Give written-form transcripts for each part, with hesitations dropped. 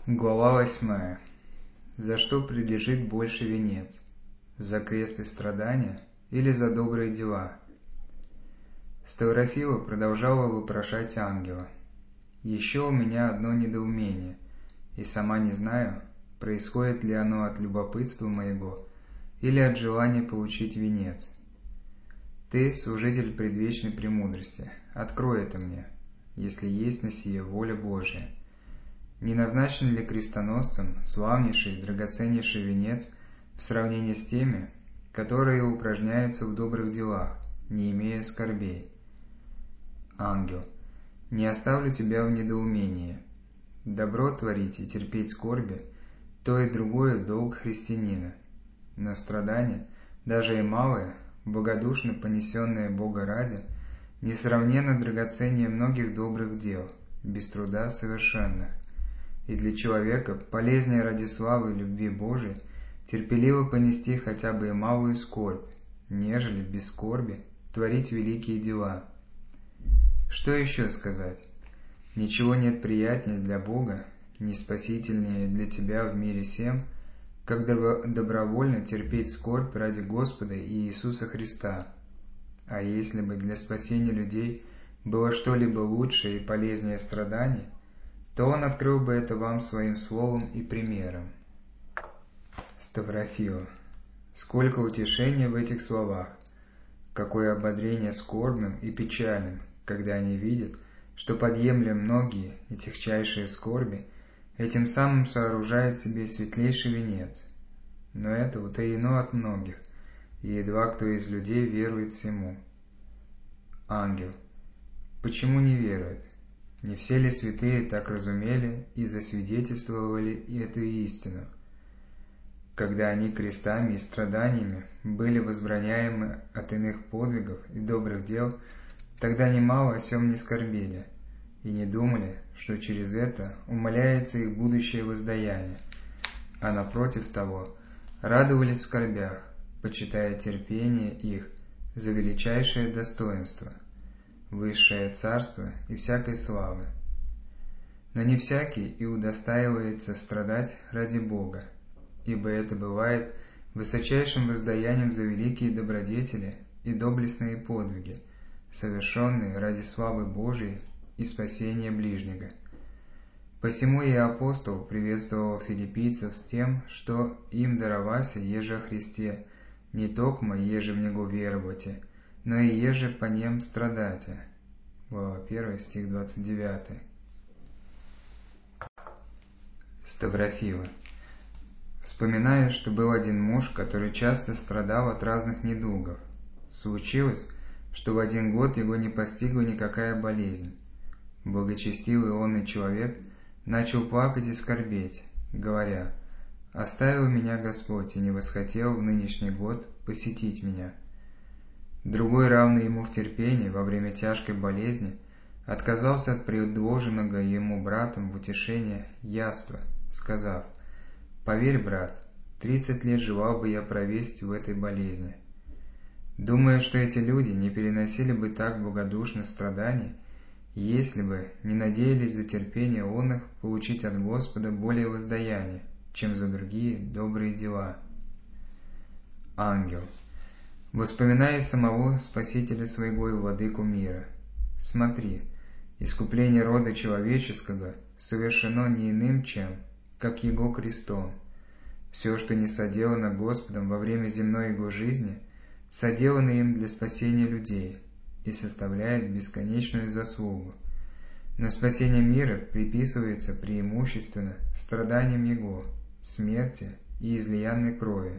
Глава 8. За что прилежит больше венец? За крест и страдания или за добрые дела? Ставрофила продолжала вопрошать ангела. Еще у меня одно недоумение, и сама не знаю, происходит ли оно от любопытства моего или от желания получить венец. Ты, служитель предвечной премудрости, открой это мне, если есть на сие воля Божия. Не назначен ли крестоносцам славнейший, драгоценнейший венец в сравнении с теми, которые упражняются в добрых делах, не имея скорбей? Ангел, не оставлю тебя в недоумении. Добро творить и терпеть скорби – то и другое долг христианина. Но страдания, даже и малые, богодушно понесенные Бога ради, несравненно драгоценнее многих добрых дел, без труда совершенных. И для человека полезнее ради славы и любви Божией терпеливо понести хотя бы и малую скорбь, нежели без скорби творить великие дела. Что еще сказать? Ничего нет приятнее для Бога, не спасительнее для тебя в мире сем, как добровольно терпеть скорбь ради Господа и Иисуса Христа. А если бы для спасения людей было что-либо лучше и полезнее страданий, то Он открыл бы это вам своим словом и примером. Ставрофила. Сколько утешения в этих словах! Какое ободрение скорбным и печальным, когда они видят, что, подъемля многие и тягчайшие скорби, этим самым сооружает себе светлейший венец. Но это утаено от многих, и едва кто из людей верует всему. Ангел. Почему не верует? Не все ли святые так разумели и засвидетельствовали эту истину? Когда они крестами и страданиями были возбраняемы от иных подвигов и добрых дел, тогда немало о сем не скорбели и не думали, что через это умаляется их будущее воздаяние, а напротив того радовались в скорбях, почитая терпение их за величайшее достоинство, высшее царство и всякой славы. Но не всякий и удостаивается страдать ради Бога, ибо это бывает высочайшим воздаянием за великие добродетели и доблестные подвиги, совершенные ради славы Божией и спасения ближнего. Посему и апостол приветствовал филиппийцев с тем, что им даровася еже о Христе, не токмо еже в Него веровате, но и еже по нем страдате. Глава 1, стих 29. Ставрофила. Вспоминаю, что был один муж, который часто страдал от разных недугов. Случилось, что в один год его не постигла никакая болезнь. Благочестивый он и человек начал плакать и скорбеть, говоря: «Оставил меня Господь и не восхотел в нынешний год посетить меня». Другой, равный ему в терпении во время тяжкой болезни, отказался от предложенного ему братом в утешение яства, сказав: «Поверь, брат, 30 лет желал бы я провести в этой болезни». Думаю, что эти люди не переносили бы так благодушно страданий, если бы не надеялись за терпение он их получить от Господа более воздаяния, чем за другие добрые дела. Ангел. Воспоминая самого Спасителя своего и Владыку мира, смотри, искупление рода человеческого совершено не иным чем, как Его крестом. Все, что не соделано Господом во время земной Его жизни, соделано им для спасения людей и составляет бесконечную заслугу. Но спасение мира приписывается преимущественно страданиям Его, смерти и излиянной крови.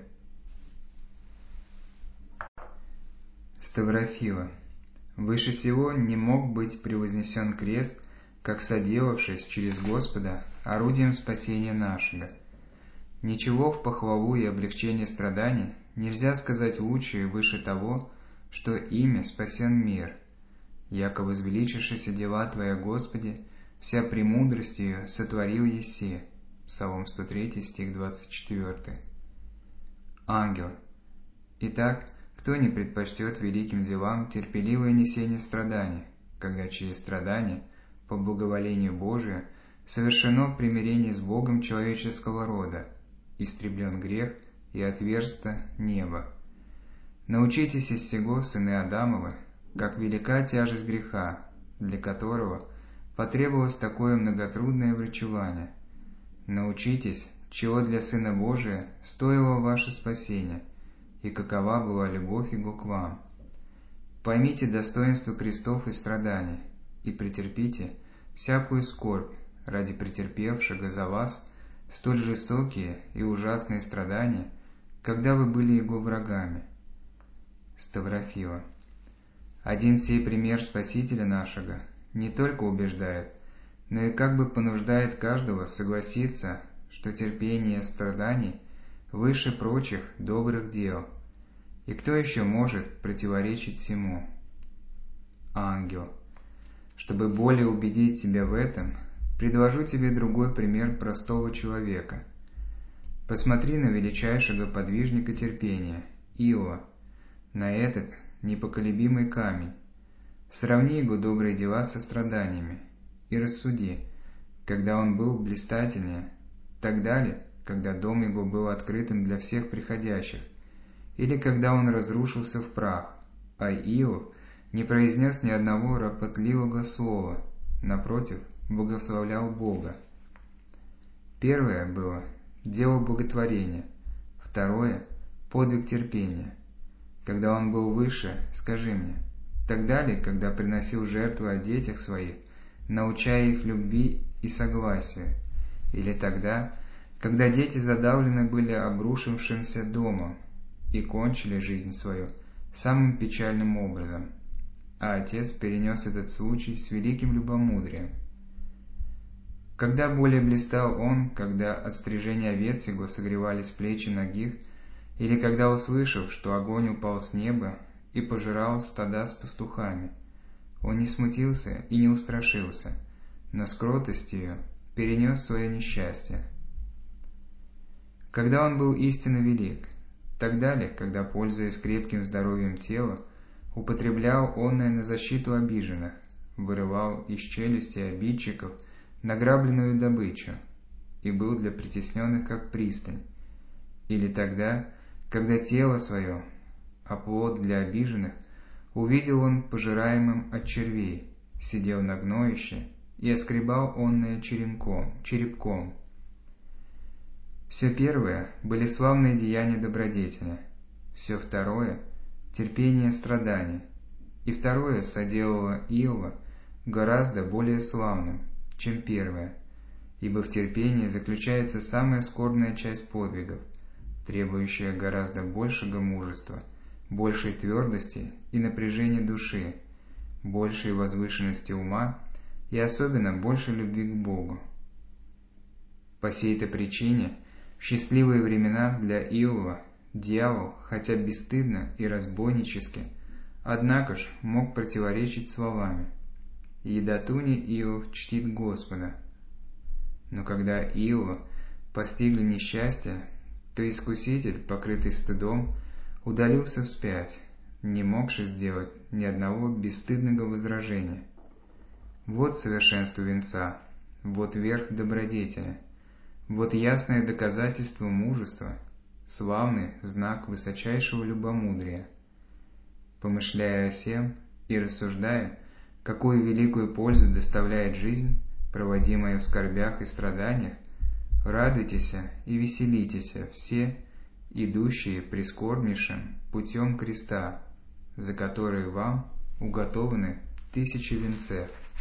Ставрофила. Выше всего не мог быть превознесен крест, как соделавшись через Господа орудием спасения нашего. Ничего в похвалу и облегчение страданий нельзя сказать лучше и выше того, что ими спасен мир. Яко возвеличившися дела Твоя, Господи, вся премудростью сотворил еси. Псалом 103, стих 24. Ангел. Итак, кто не предпочтет великим делам терпеливое несение страданий, когда через страдания, по благоволению Божию, совершено примирение с Богом человеческого рода, истреблен грех и отверсто небо. Научитесь из сего, сыны Адамовы, как велика тяжесть греха, для которого потребовалось такое многотрудное врачевание. Научитесь, чего для Сына Божия стоило ваше спасение, и какова была любовь Его к вам. Поймите достоинство крестов и страданий, и претерпите всякую скорбь ради претерпевшего за вас столь жестокие и ужасные страдания, когда вы были Его врагами. Ставрофила. Один сей пример Спасителя нашего не только убеждает, но и как бы понуждает каждого согласиться, что терпение страданий выше прочих добрых дел. И кто еще может противоречить всему? Ангел. Чтобы более убедить тебя в этом, предложу тебе другой пример простого человека. Посмотри на величайшего подвижника терпения, Иова, на этот непоколебимый камень. Сравни его добрые дела со страданиями и рассуди, когда он был блистательнее, тогда ли, когда дом его был открытым для всех приходящих, или когда он разрушился в прах, а Иов не произнес ни одного ропотливого слова, напротив, благословлял Бога. Первое было дело боготворения, второе – подвиг терпения. Когда он был выше, скажи мне, тогда ли, когда приносил жертву о детях своих, научая их любви и согласию, или тогда, когда дети задавлены были обрушившимся домом и кончили жизнь свою самым печальным образом, а отец перенес этот случай с великим любомудрием. Когда более блистал он, когда от стрижения овец его согревались плечи нагих, или когда, услышав, что огонь упал с неба и пожирал стада с пастухами, он не смутился и не устрашился, но с кротостью перенес свое несчастье. Когда он был истинно велик, тогда ли, когда, пользуясь крепким здоровьем тела, употреблял онное на защиту обиженных, вырывал из челюсти обидчиков награбленную добычу и был для притесненных как пристань, или тогда, когда тело свое, оплот для обиженных, увидел он пожираемым от червей, сидел на гноище и оскребал онное черепком. Все первое были славные деяния добродетеля, все второе — терпение страданий, и второе соделало Иова гораздо более славным, чем первое, ибо в терпении заключается самая скорбная часть подвигов, требующая гораздо большего мужества, большей твердости и напряжения души, большей возвышенности ума и особенно большей любви к Богу. По сей-то причине в счастливые времена для Иова дьявол, хотя бесстыдно и разбойнически, однако ж мог противоречить словами: «Едотуне Иов чтит Господа». Но когда Иова постигли несчастье, то искуситель, покрытый стыдом, удалился вспять, не могши сделать ни одного бесстыдного возражения. Вот совершенство венца, вот верх добродетели, вот ясное доказательство мужества, славный знак высочайшего любомудрия. Помышляя о сем и рассуждая, какую великую пользу доставляет жизнь, проводимая в скорбях и страданиях, радуйтесь и веселитесь все, идущие прискорбнейшим путем креста, за который вам уготованы 1000 венцев.